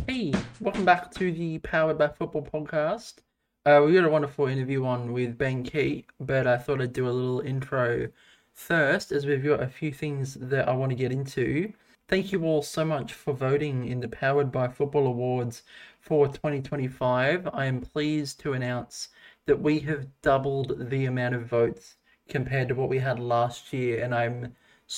Hey, welcome back to the Powered by Football podcast. We got a wonderful interview on with Ben Key, but I thought I'd do a little intro first, as we've got a few things that I want to get into. Thank you all so much for voting in the Powered by Football Awards for 2025. I am pleased to announce that we have doubled the amount of votes compared to what we had last year, and I'm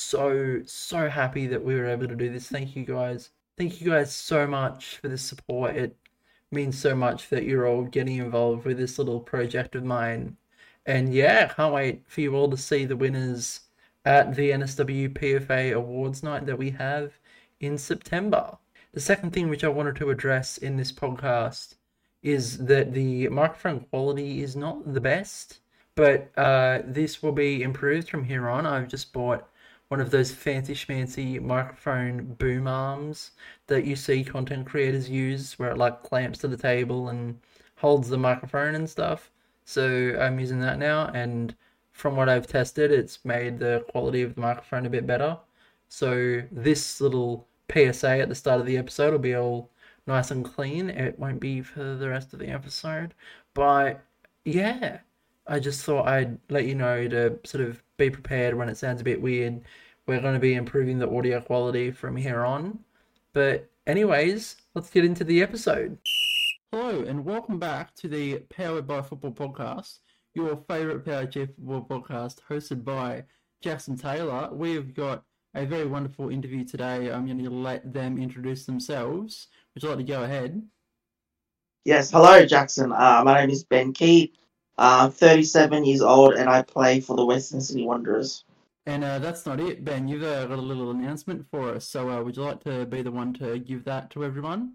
so happy that we were able to do this. Thank you guys. Thank you guys so much for the support. It means so much that you're all getting involved with this little project of mine. And yeah, can't wait for you all to see the winners at the NSW PFA Awards night that we have in September. The second thing which I wanted to address in this podcast is that the microphone quality is not the best, but this will be improved from here on. I've just bought one of those fancy schmancy microphone boom arms that you see content creators use, where it like clamps to the table and holds the microphone and stuff. So I'm using that now, and from what I've tested, it's made the quality of the microphone a bit better. So this little PSA at the start of the episode will be all nice and clean. It won't be for the rest of the episode, but yeah, I just thought I'd let you know to sort of be prepared when it sounds a bit weird. We're going to be improving the audio quality from here on. But anyways, let's get into the episode. Hello and welcome back to the Powered by Football podcast, your favourite Powered by Football podcast hosted by Jackson Taylor. We've got a very wonderful interview today. I'm going to let them introduce themselves. Would you like to go ahead? Yes, hello Jackson. My name is Ben Key. I'm 37 years old and I play for the Western Sydney Wanderers. And that's not it, Ben. You've got a little announcement for us. So would you like to be the one to give that to everyone?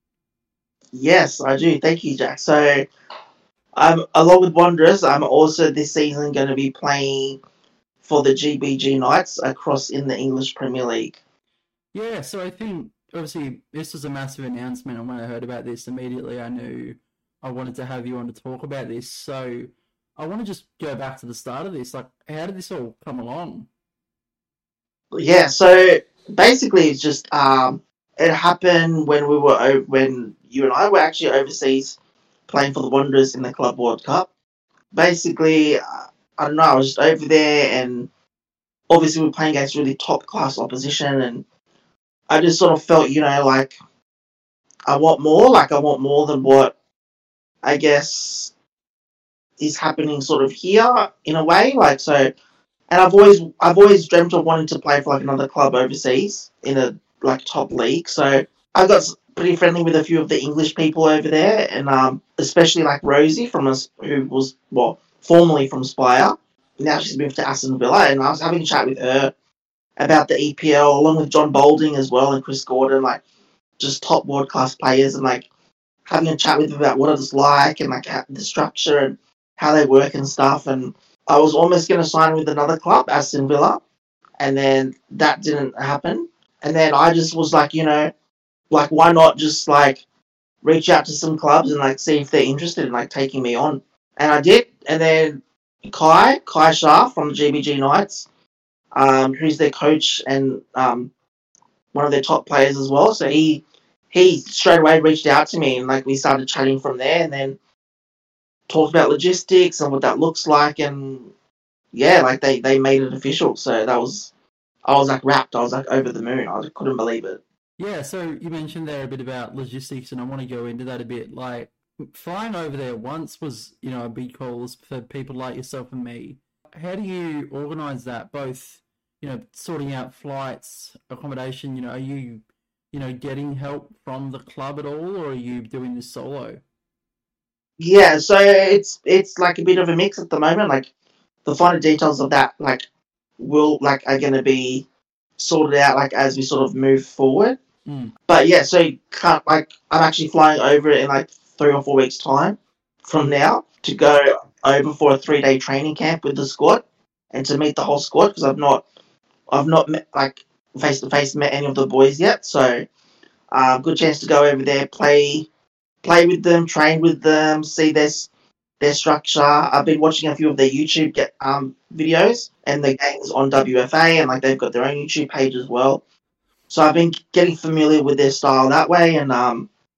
Yes, I do. Thank you, Jack. So, along with Wanderers, I'm also this season going to be playing for the GBG Knights across in the English Premier League. Yeah, so I think obviously this was a massive announcement, and when I heard about this, immediately I knew I wanted to have you on to talk about this. So I want to just go back to the start of this. Like, how did this all come along? Yeah, so basically it's just it happened when when you and I were actually overseas playing for the Wanderers in the Club World Cup. Basically, I don't know, I was just over there and obviously we're playing against really top class opposition, and I just sort of felt, like I want more than what I guess is happening sort of here in a way, like so. And I've always dreamt of wanting to play for like another club overseas in a like top league. So I got pretty friendly with a few of the English people over there, and especially like Rosie from us, who was formerly from Spire. Now she's moved to Aston Villa, and I was having a chat with her about the EPL, along with John Boulding as well and Chris Gordon, like just top world class players, and like having a chat with them about what it's like and like the structure and how they work and stuff. And I was almost going to sign with another club, Aston Villa, and then that didn't happen. And then I just was like, like why not just like reach out to some clubs and like see if they're interested in like taking me on. And I did. And then Kai Shah from the GBG Knights, who's their coach and one of their top players as well. So he straight away reached out to me and like we started chatting from there, and then talked about logistics and what that looks like, and yeah, like they made it official. So that was I was like wrapped. I was like over the moon. I couldn't believe it. Yeah, so you mentioned there a bit about logistics, and I want to go into that a bit. Like, flying over there once was, a big call for people like yourself and me. How do you organise that? Both, sorting out flights, accommodation. Are you, getting help from the club at all, or are you doing this solo? Yeah, so it's like a bit of a mix at the moment. Like the finer details of that will like are going to be sorted out like as we sort of move forward. Mm. But yeah, so you can't like I'm actually flying over in like 3 or 4 weeks time from now to go over for a 3 day training camp with the squad and to meet the whole squad because I've not met like face to face met any of the boys yet. So good chance to go over there, play with them, train with them, see their structure. I've been watching a few of their YouTube videos and the games on WFA, and like they've got their own YouTube page as well. So I've been getting familiar with their style that way, and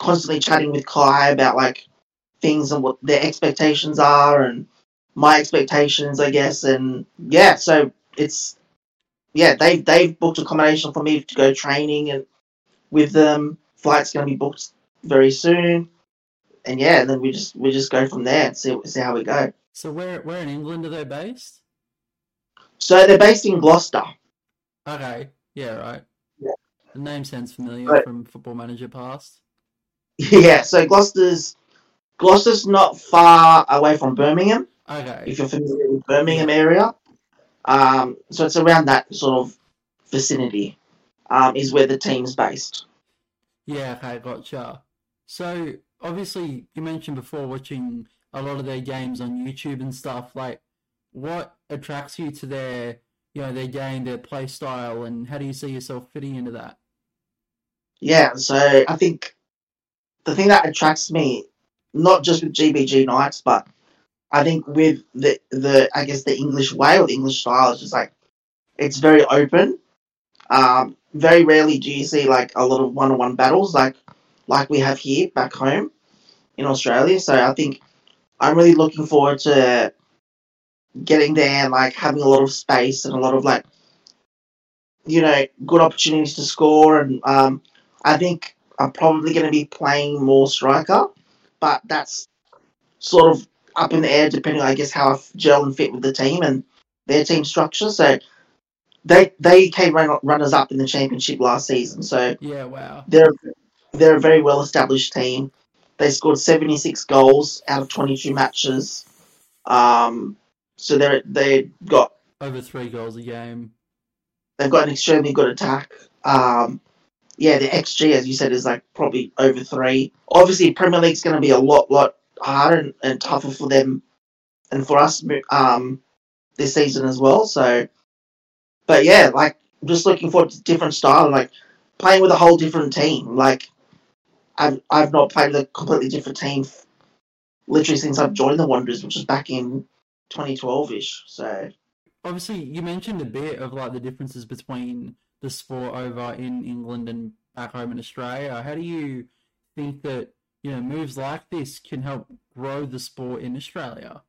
constantly chatting with Kai about like things and what their expectations are and my expectations, I guess. And yeah, so it's they've booked accommodation for me to go training and with them. Flight's going to be booked very soon, and yeah, and then we just go from there and see how we go. So where in England are they based? So they're based in Gloucester. Okay, yeah, right. Yeah. The name sounds familiar But, from Football Manager past. yeah, so Gloucester's not far away from Birmingham. Okay, If you're familiar with Birmingham yeah, area, so it's around that sort of vicinity. Is where the team's based. yeah, okay, gotcha. So obviously you mentioned before watching a lot of their games on YouTube and stuff. Like, what attracts you to their, their game, their play style, and how do you see yourself fitting into that? Yeah, so I think the thing that attracts me, not just with GBG Knights, but I think with the I guess the English way or the English style is just like it's very open. Very rarely do you see like a lot of one-on-one battles like we have here back home in Australia. So I think I'm really looking forward to getting there and like having a lot of space and a lot of like good opportunities to score. And I think I'm probably going to be playing more striker, but that's sort of up in the air depending, I guess, how I gel and fit with the team and their team structure. So they came runners up in the championship last season, so Yeah, wow. they're they're a very well established team. They scored 76 goals out of 22 matches. Um, so Over 3 goals a game. they've got an extremely good attack. Yeah, the XG, as you said, is like probably over 3. Obviously, Premier League's going to be a lot harder and tougher for them and for us this season as well. So, but yeah, like just looking forward to different style, like playing with a whole different team. Like I've not played with a completely different team literally since I've joined the Wanderers, which was back in 2012 ish. So Obviously, you mentioned a bit of like the differences between the sport over in England and back home in Australia. How do you think that, moves like this can help grow the sport in Australia?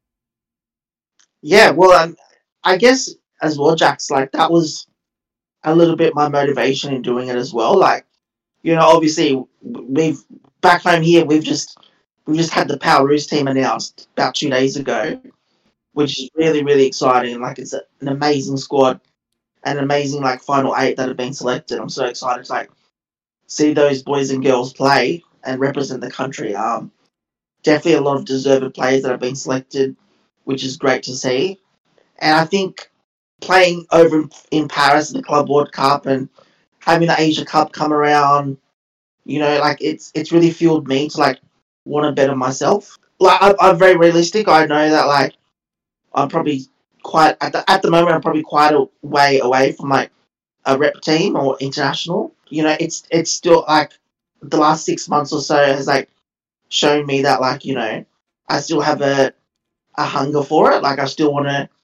yeah, well, I guess as well, Jax, like that was a little bit my motivation in doing it as well. Like obviously we've back home here we've just had the Power Roos team announced about 2 days ago, which is really really exciting. Like it's an amazing squad, an amazing like final 8 that have been selected. I'm so excited to like see those boys and girls play and represent the country. Definitely a lot of deserved players that have been selected, which is great to see. And I think playing over in Paris in the Club World Cup and having the Asia Cup come around, like it's really fueled me to like want to better myself. Like I'm very realistic. I know that like I'm probably quite at the moment. I'm probably quite a way away from like a rep team or international. It's still like the last 6 months or so has like shown me that like I still have a hunger for it. Like I still want to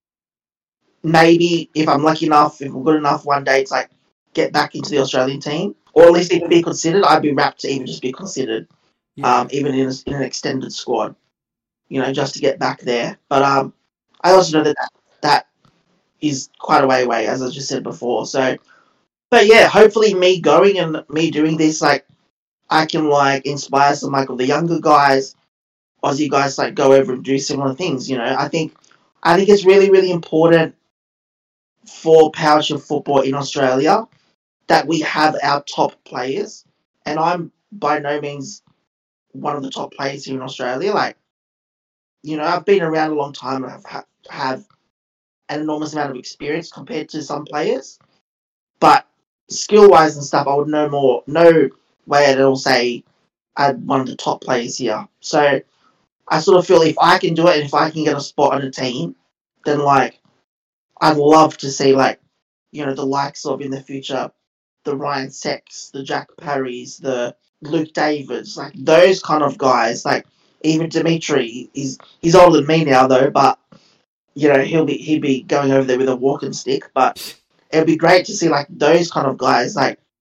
maybe if I'm lucky enough, if I'm good enough one day to like get back into the Australian team or at least even be considered. I'd be rapt to even just be considered, Yeah. even in an extended squad. Just to get back there. But I also know that is quite a way away, as I just said before. So, but yeah, hopefully me going and me doing this, like I can like inspire some like of the younger guys, Aussie guys, like go over and do similar things. I think it's really really important for powership football in Australia that we have our top players, and I'm by no means one of the top players here in Australia. Like I've been around a long time and have an enormous amount of experience compared to some players, but skill wise and stuff, I would no way at all say I'm one of the top players here. So I sort of feel if I can do it and if I can get a spot on a team, then like I'd love to see like the likes of in the future the Ryan Sex, the Jack Parrys, the Luke Davids, like those kind of guys. Like even Dimitri, he's older than me now though, but he'd be going over there with a walking stick. But it'd be great to see like those kind of guys like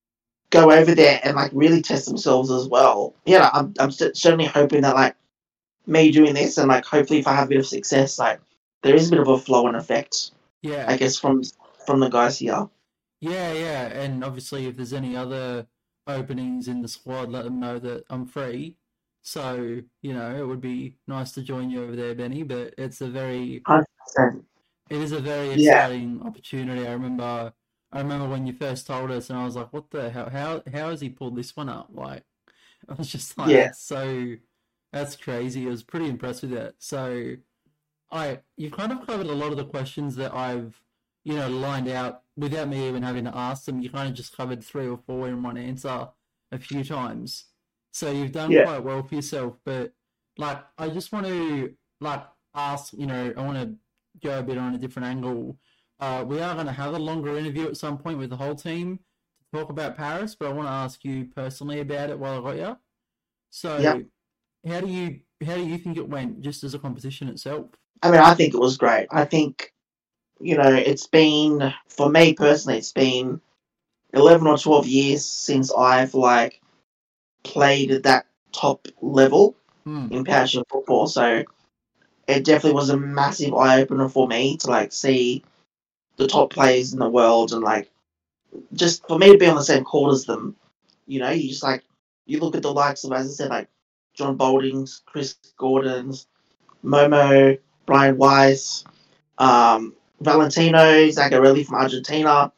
go over there and like really test themselves as well. Yeah, I'm certainly hoping that like me doing this and like hopefully if I have a bit of success, like there is a bit of a flow and effect, Yeah. I guess, from the guys here. Yeah, yeah, and obviously if there's any other openings in the squad, let them know that I'm free. So, it would be nice to join you over there, Benny, but 100%. it is a very Yeah, exciting opportunity. I remember when you first told us and I was like, what the hell? How has he pulled this one up? Like, I was just like, yeah, that's crazy. I was pretty impressed with it. So, you've kind of covered a lot of the questions that I've, lined out without me even having to ask them. You kind of just covered three or four in one answer a few times. So you've done yeah. quite well for yourself. But like, I just want to like ask, I want to go a bit on a different angle. We are going to have a longer interview at some point with the whole team to talk about Paris, but I want to ask you personally about it while I got you. Yep. So, how do you think it went, just as a competition itself? I mean, I think it was great. I think, it's been, for me personally, it's been 11 or 12 years since I've, like, played at that top level Hmm. in passion football. So it definitely was a massive eye opener for me to, like, see the top players in the world and, like, just for me to be on the same court as them. You just, like, you look at the likes of, as I said, like, John Boldings, Chris Gordons, Momo, Brian Weiss, Valentino Zaccarelli from Argentina.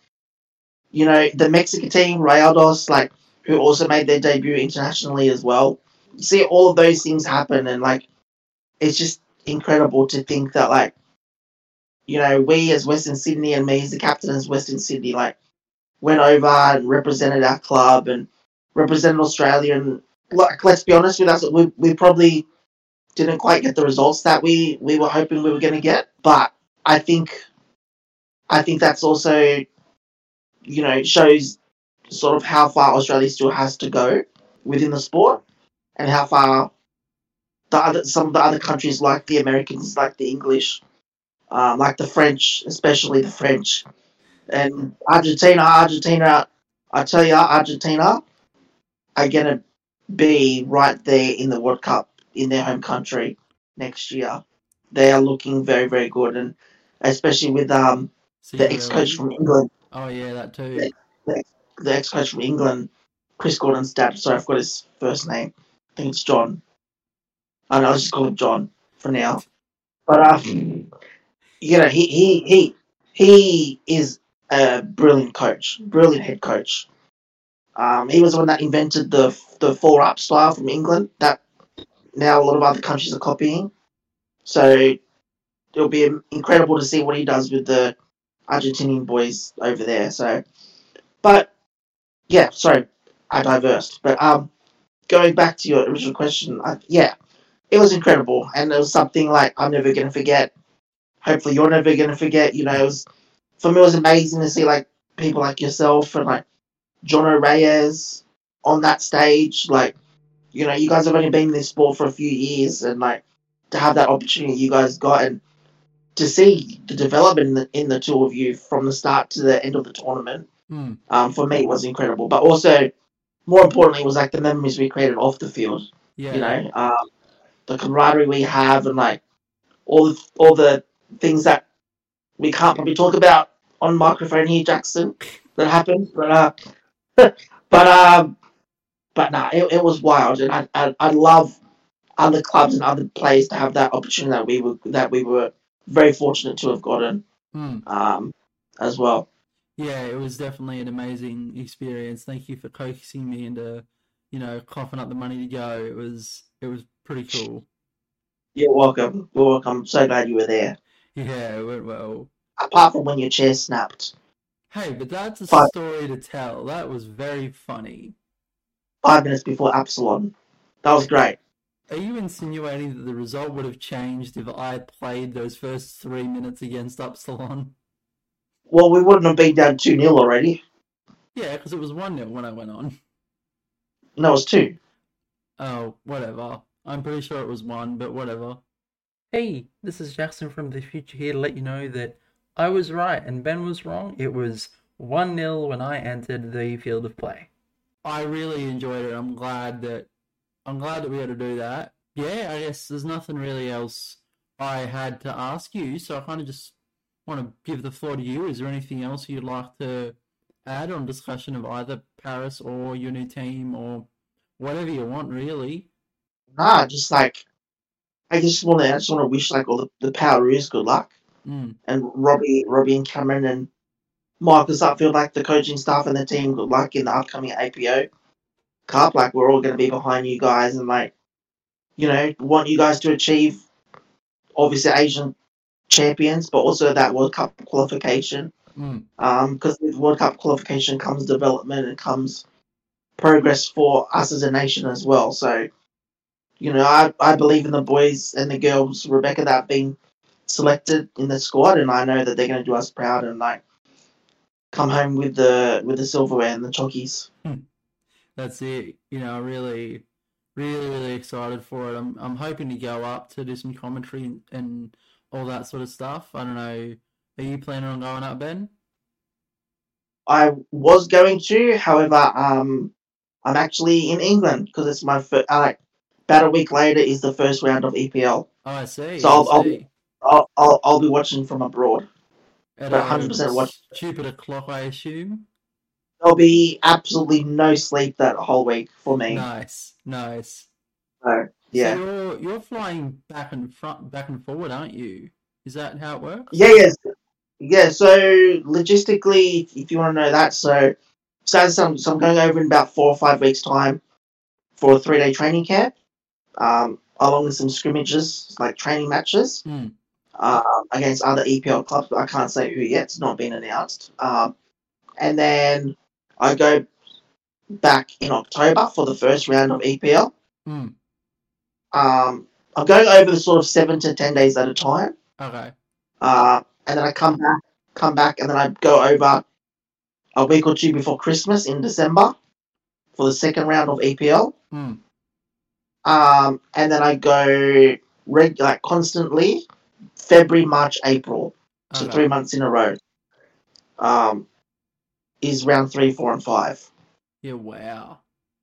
The Mexican team, Rayados, like, who also made their debut internationally as well. You see all of those things happen, and, like, it's just incredible to think that, like, we as Western Sydney and me as the captain as Western Sydney, like, went over and represented our club and represented Australia. And, like, let's be honest with us, we probably didn't quite get the results that we were hoping we were going to get. But I think I think that's also shows sort of how far Australia still has to go within the sport, and how far some of the other countries like the Americans, like the English, like the French, especially the French, and Argentina. I tell you, Argentina are gonna be right there in the World Cup in their home country next year. They are looking very, very good, and especially with See the you ex coach early. from England, Oh yeah, that the, too. the, the ex coach from England, Chris Gordon's dad. Sorry, I forgot his first name. I think it's John. I know, I'll just call him John for now. But he is a brilliant coach, brilliant head coach. He was the one that invented the four up style from England that now a lot of other countries are copying. So it'll be incredible to see what he does with the Argentinian boys over there. So, but yeah, sorry, I diversed. But going back to your original question, yeah, it was incredible, and it was something like I'm never gonna forget. Hopefully, you're never gonna forget. For me, it was amazing to see like people like yourself and like John Reyes on that stage. Like, you guys have only been in this sport for a few years, and like to have that opportunity you guys got, and to see the development in the two of you from the start to the end of the tournament, Hmm. for me was incredible. But also, more importantly, was like the memories we created off the field. You Yeah. know, the camaraderie we have, and like all the things that we can't probably talk about on microphone here, Jackson, that happened. But but nah, it was wild, and I love other clubs and other players to have that opportunity that we were very fortunate to have gotten, Hmm. um, as well. Yeah, it was definitely an amazing experience. Thank you for coaxing me into, coughing up the money to go. It was pretty cool. You're welcome. You're welcome. I'm so glad you were there. Yeah, it went well. Apart from when your chair snapped Hey, but that's a five story to tell. That was very funny. 5 minutes before Absalon, that was great. Are you insinuating that the result would have changed if I had played those first 3 minutes against Upsilon? Well, we wouldn't have been down 2-0 already. Yeah, because it was 1-0 when I went on. No, it was two. Oh, whatever. I'm pretty sure it was 1, but whatever. Hey, this is Jackson from the future here to let you know that I was right and Ben was wrong. It was 1-0 when I entered the field of play. I really enjoyed it. I'm glad that we had to do that. Yeah, I guess there's nothing really else I had to ask you, so I kind of just want to give the floor to you. Is there anything else you'd like to add on discussion of either Paris or your new team or whatever you want, really? Nah, just like I just want to wish like all the Poweroos good luck, Mm, and Robbie and Cameron and Marcus Upfield, like the coaching staff and the team, good luck in the upcoming APO Cup. Like we're all going to be behind you guys, and like want you guys to achieve obviously Asian champions, but also that World Cup qualification. mm. Because with World Cup qualification comes development and comes progress for us as a nation as well. So I believe in the boys and the girls, Rebecca, that have been selected in the squad, and I know that they're going to do us proud and like come home with the silverware and the chockies. That's it. Really, really, really excited for it. I'm hoping to go up to do some commentary and all that sort of stuff. I don't know. Are you planning on going up, Ben? I was going to, however, I'm actually in England because it's my first. Like about a week later is the first round of EPL, Oh, I so see. I see. I'll be watching from abroad, At but a 100% watch. stupid clock, I assume. There'll be absolutely no sleep that whole week for me. Nice, nice. So So yeah, you're flying back and forward, aren't you? Is that how it yeah, works? yes, yeah. So logistically, if you want to know that, so I'm going over in about 4 or 5 weeks' time for a 3-day training camp, along with some scrimmages, like training matches, Hmm. against other EPL clubs. But I can't say who yet; it's not been announced. And then I go back in October for the first round of EPL. Hmm. I'm going over the sort of 7 to 10 days at a time, Okay. and then I come back, and then I go over a week or two before Christmas in December for the second round of EPL. Hmm. And then I go like constantly February, March, April, so Okay. 3 months in a row. Um, is round three, four, and five. Yeah. Wow.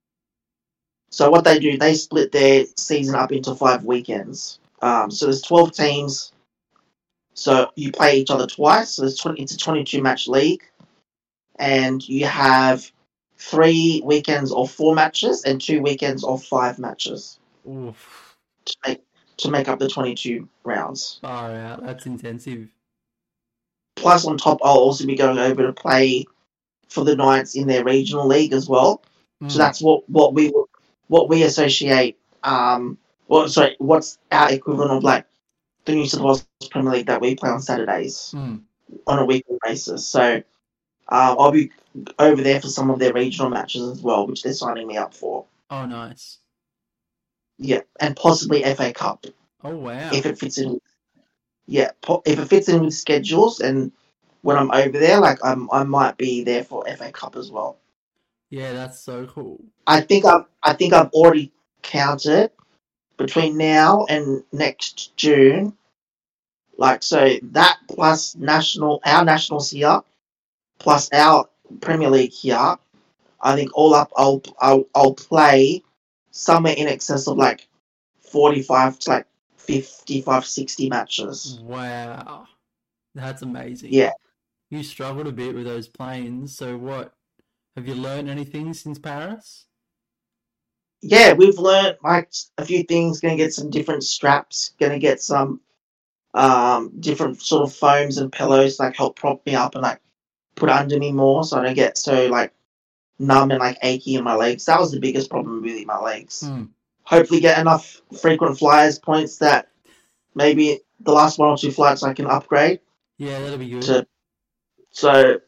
So what they do, they split their season up into 5 weekends. So there's 12 teams. So you play each other twice. So it's a 22 match league, and you have 3 weekends of 4 matches and 2 weekends of 5 matches Oof. to make to make up the 22 rounds. Far out. That's intensive. Plus, on top, I'll also be going over to play for the Knights in their regional league as well. So Hmm. that's what we associate. Sorry, what's our equivalent of like the New South Wales Premier League that we play on Saturdays Hmm. on a weekly basis. So I'll be over there for some of their regional matches as well, which they're signing me up for. Oh, nice. Yeah, and possibly FA Cup Oh, if wow. it fits in. Yeah, if it fits in with schedules, and when I'm over there, like I might be there for FA Cup as well. Yeah, that's so cool. I think I've already counted between now and next June. Like so that plus our nationals here plus our Premier League here. I think all up I'll play somewhere in excess of like 45 to like 55, 60 matches. Wow. That's amazing. Yeah. You struggled a bit with those planes, so what? Have you learned anything since Paris? Yeah, we've learned like a few things, gonna get some different straps, gonna get some different sort of foams and pillows like help prop me up and like put under me more so I don't get so like numb and like achy in my legs. That was the biggest problem really, my legs. Hmm. Hopefully get enough frequent flyers points that maybe the last 1 or 2 flights I can upgrade Yeah, that'll be good. to. So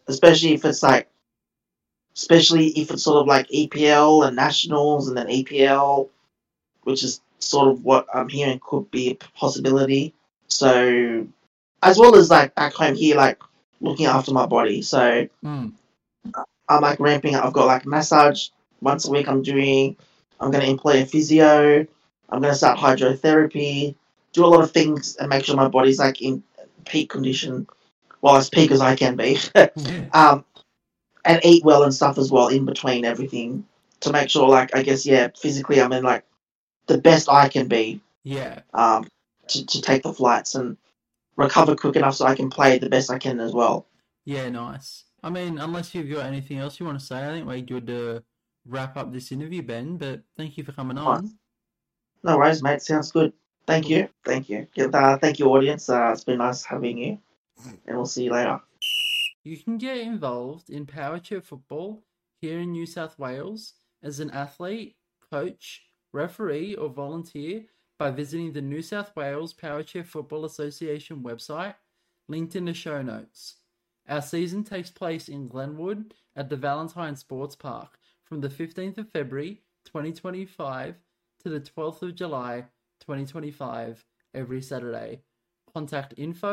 especially if it's sort of like EPL and nationals and then EPL, which is sort of what I'm hearing could be a possibility. So as well as like back home here, like looking after my body. So Hmm. I'm like ramping up. I've got like massage once a week. I'm gonna employ a physio. I'm gonna start hydrotherapy. Do a lot of things and make sure my body's like in peak condition, well as peak as I can be. Yeah. um, and eat well and stuff as well in between everything. to make sure, like, I guess, yeah, physically I'm in, like, the best I can be, Yeah. to take the flights and recover quick enough so I can play the best I can as well. Yeah, nice. I mean, unless you've got anything else you want to say, I think we're good to wrap up this interview, Ben, but thank you for coming Nice. on. No worries, mate. Sounds good. Thank Cool. you. Thank you. Thank you, audience. It's been nice having you, and we'll see you later. You can get involved in Power Chair football here in New South Wales as an athlete, coach, referee, or volunteer by visiting the New South Wales Power Chair Football Association website, linked in the show notes. Our season takes place in Glenwood at the Valentine Sports Park from the 15th of February 2025 to the 12th of July 2025 every Saturday. Contact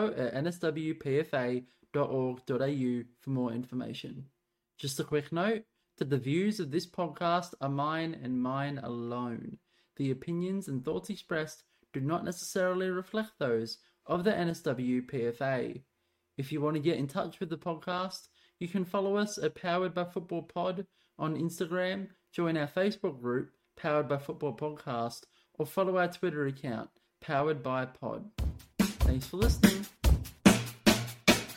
info@nswpfa.org.au for more information. Just a quick note that the views of this podcast are mine and mine alone. The opinions and thoughts expressed do not necessarily reflect those of the NSWPFA. If you want to get in touch with the podcast, you can follow us at Powered by Football Pod on Instagram, join our Facebook group, Powered by Football Podcast, or follow our Twitter account, Powered by Pod. Thanks for listening.